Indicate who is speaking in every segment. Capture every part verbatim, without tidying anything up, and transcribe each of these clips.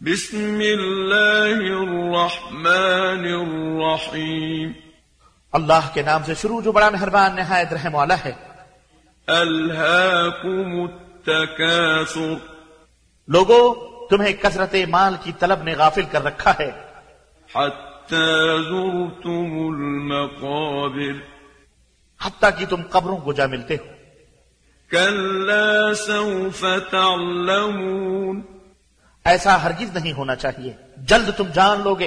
Speaker 1: بسم اللہ الرحمن الرحیم
Speaker 2: اللہ کے نام سے شروع جو بڑا مہربان نہایت رحم والا ہے۔
Speaker 1: الہاکم التکاثر
Speaker 2: لوگو تمہیں کثرت مال کی طلب نے غافل کر رکھا ہے،
Speaker 1: حتی زرتم المقابر
Speaker 2: حتیٰ کہ تم قبروں کو جا ملتے ہو۔
Speaker 1: کلا سوف تعلمون
Speaker 2: ایسا ہرگز نہیں ہونا چاہیے، جلد تم جان لوگے۔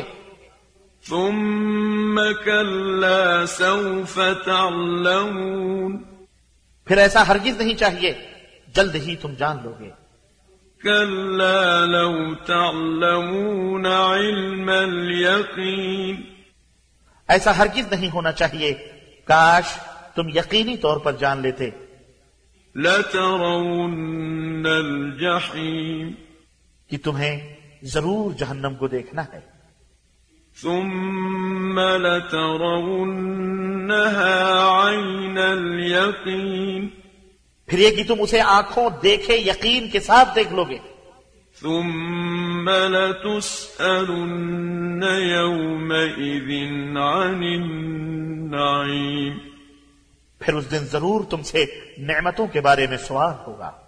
Speaker 1: ثم کلا سوف تعلمون
Speaker 2: پھر ایسا ہرگز نہیں چاہیے، جلد ہی تم جان لوگے۔
Speaker 1: کلا لو تعلمون علم الیقین
Speaker 2: ایسا ہرگز نہیں ہونا چاہیے، کاش تم یقینی طور پر جان لیتے۔
Speaker 1: لترون الجحیم
Speaker 2: کہ تمہیں ضرور جہنم کو دیکھنا ہے۔
Speaker 1: ثم لترونها عین الیقین
Speaker 2: پھر یہ کہ تم اسے آنکھوں دیکھے یقین کے ساتھ دیکھ لوگے۔
Speaker 1: ثم لتسألن یومئذ عن النعیم
Speaker 2: پھر اس دن ضرور تم سے نعمتوں کے بارے میں سوال ہوگا۔